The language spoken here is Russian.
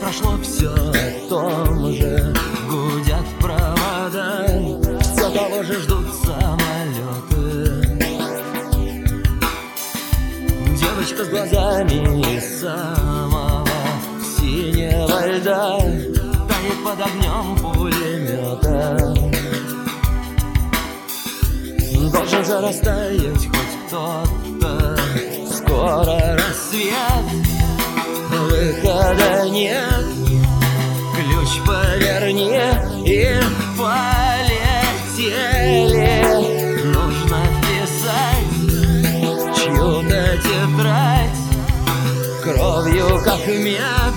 прошло все о том же. Гудят провода, все того же ждут самолеты. Девочка с глазами из самого синего льда тает под огнем пулемета. Должен же растаять хоть кто-то. Скоро рассвет, выхода нет. Ключ поверни и полетели. Нужно вписать чью-то тетрадь кровью, как мед.